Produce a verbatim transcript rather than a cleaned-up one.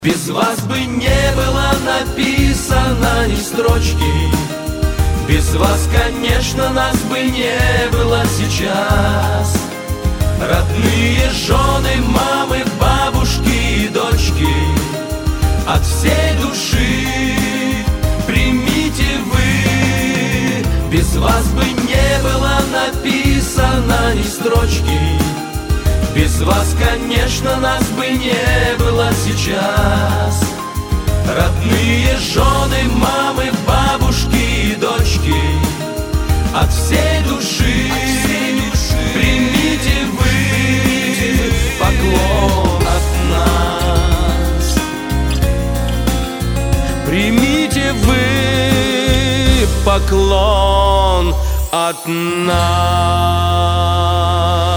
Без вас бы не было написано ни строчки, без вас, конечно, нас бы не было сейчас. Родные жены, мамы, бабушки и дочки, от всей души примите вы. Без вас бы не было написано ни строчки, без вас, конечно, нас бы не было сейчас. Родные жены, мамы, бабушки и дочки, от всей души, от всей души примите вы поклон от нас. Примите вы поклон от нас.